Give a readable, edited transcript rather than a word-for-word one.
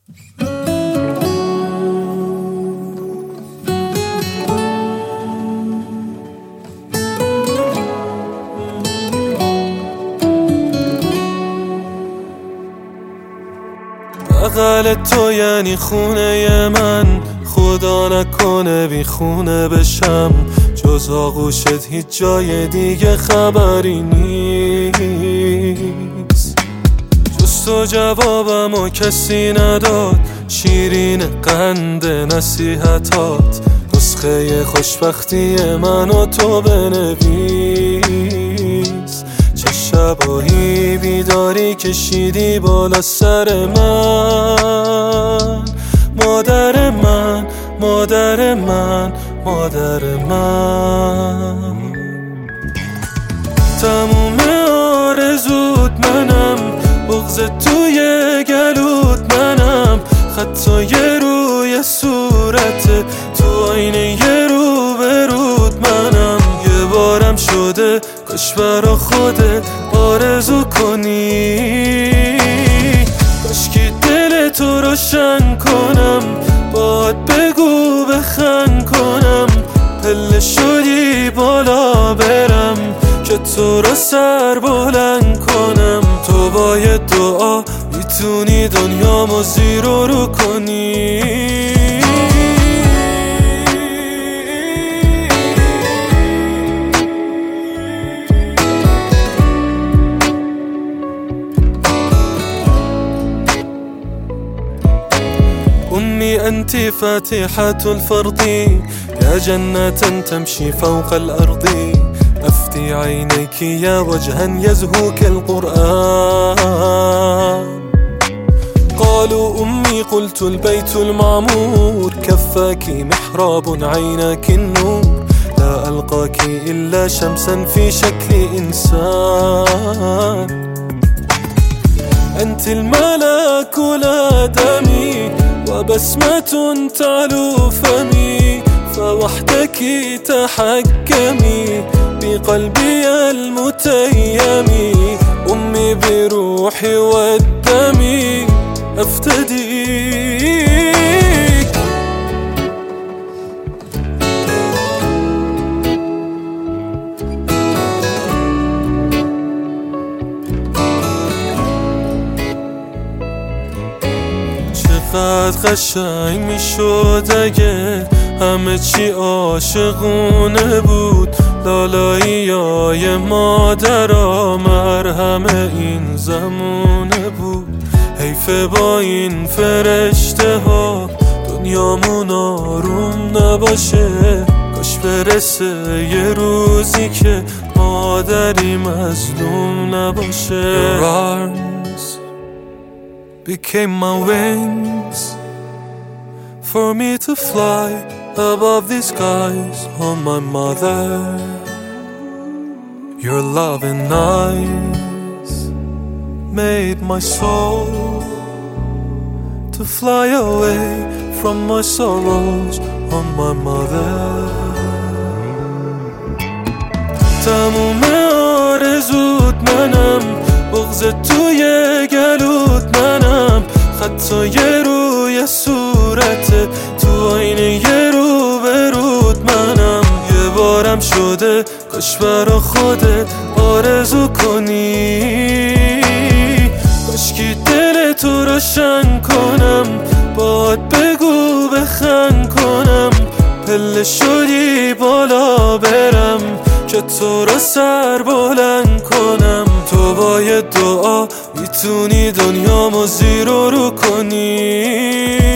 بغل تو یعنی خونه من، خدا نکنه بی خونه بشم. جز آغوشت هیچ جای دیگه خبری نیست. جز تو جوابمو کسی نداد، شیرین قند نصیحتات. نسخه خوشبختی منو تو بنویس. چه شبایی بیداری کشیدی بالا سر من، مادر من، مادر من، مادر من. تموم آرزوت منم، بغض توی گلوت منم. خطای روی صورت تو آینه روبروت منم. یه بارم شده کاش برا خودت آرزو کنی، کاش که دل تو روشن کنم. باهات بگو بخند کنم، پله شدی بالا برم که تو رو سر بلند کنم. تو با یه دعا میتونی دنیامو زیر و رو کنی. أمي أنت فاتحة الفرض، يا جنة تمشي فوق الأرض. أفتي عينيك يا وجها يزهو كالقرآن. قالوا أمي قلت البيت المعمور، كفاك محراب عيناك النور. لا ألقاك إلا شمسا في شكل إنسان. أنت الملك الآدمي وبسمة تعلو فمي، فوحدك تحكمي بقلبي المتيم. أمي بروحي والدمي أفتديك. چقدر قشنگ میشد اگه همه چی عاشقونه بود. لالاییای مادرها مرهم این زمونه بود. حیف با این فرشته ها دنیامون آروم نباشه. کاش برسه یه روزی که مادری مظلوم نباشه. Your arms became my wings for me to fly above the skies. Oh my mother, your loving eyes made my soul to fly away from my sorrows. Oh my mother. تموم آرزوت منم، بغض توی گلوت منم. خطای روی صورت تو آینه روبروت منم. یه بارم شده کاش برا خودت آرزو کنی، کاش که دل تو روشن کنم. باهات بگو بخند کنم، پله شدی بالا برم که تو رو سر بلند کنم. تو با یه دعا میتونی دنیامو زیر و رو کنی.